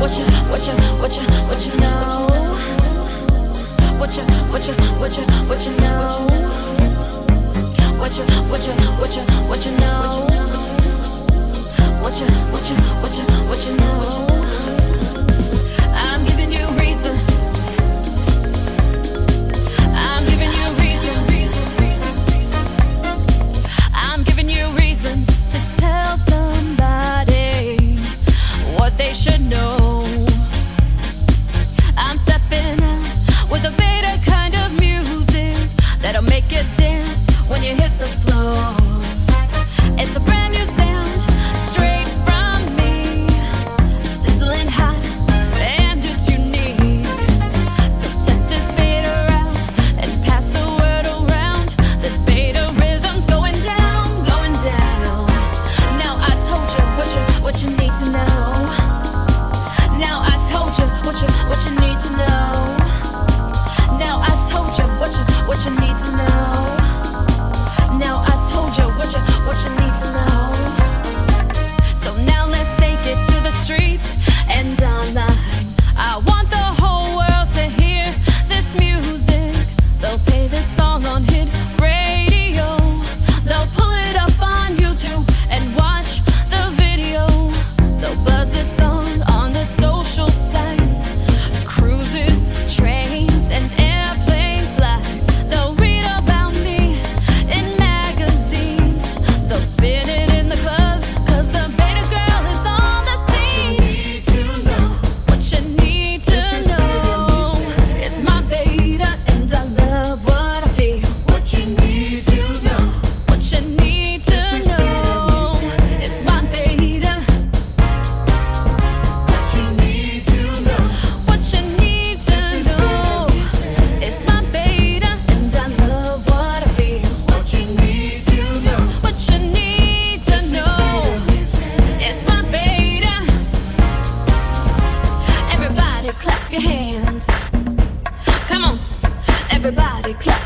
I'm giving you reasons. I'm giving you reasons. I'm giving you reasons to tell somebody what they should know. I'm stepping out with a beta kind of music that'll make you dance when you hit the floor. It's a brand new sound, straight from me, sizzling hot, and it's unique. So test this beta out and pass the word around. This beta rhythm's going down, going down. Now I told you what you need to know. Now I told you what you need to know. Now I told you what you need to know. Now I told you what you need to know. So now let's take it to the streets and online. I want the whole world to hear this music. They'll play this song on hit radio. They'll pull it up on YouTube and watch the video. They'll buzz this song on the social sites, cruises, trains, and airplane flights. They'll read about me in magazines. They'll spin it in the clubs, 'cause the beta girl is on the scene. What you need to know is my beta, and I love what I feel. What you need to know. What you need to know is my beta. What you need to know. What you need to know is my beta, and I love what I feel. What you need to know. What you need to know is my beta. Everybody clap your hands. Come on, everybody clap